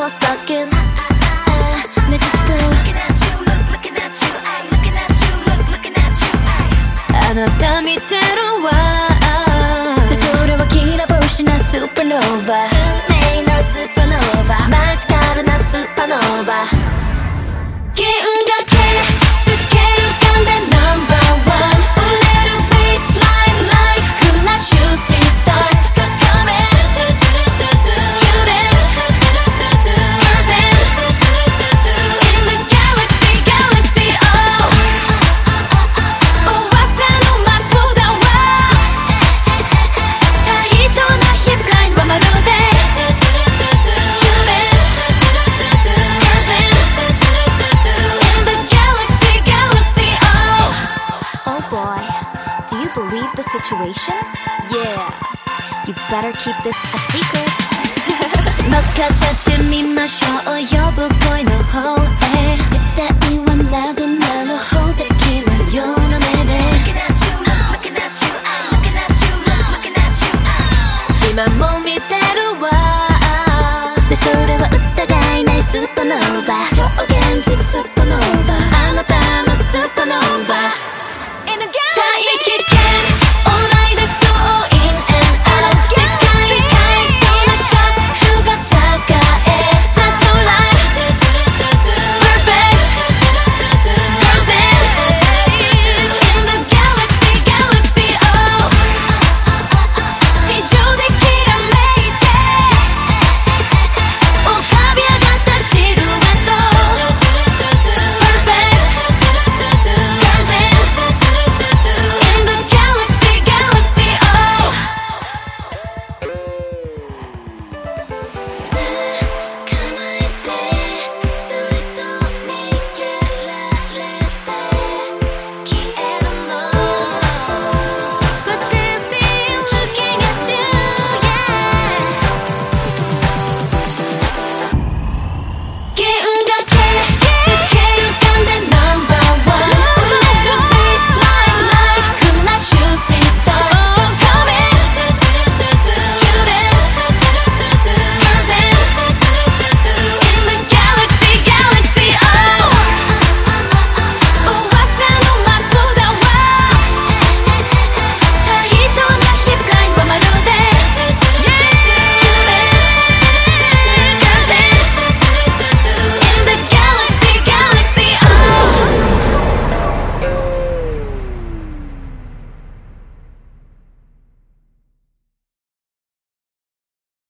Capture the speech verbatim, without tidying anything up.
was stuck in uh, Miss Still looking at you, look, looking at you, ay, looking at you, look, looking at you, ay あなた見てるわでそれはきらぼしなスーパーノーバ運命のスーパーノーバマジカルなスーパーノーバ銀河系スケール感でナンバーワン売れるベースラインライクなシューティングスター Situation? Yeah, you better keep this a secret 任せてみましょう呼ぶ声の方へ絶対は謎なの宝石のような目で Looking at you, looking at you, looking at you, looking at you 今も見てるわでそれは疑いないスーパーノーバ超現実スーパーノーバあなたのスーパーノーバ In a galaxy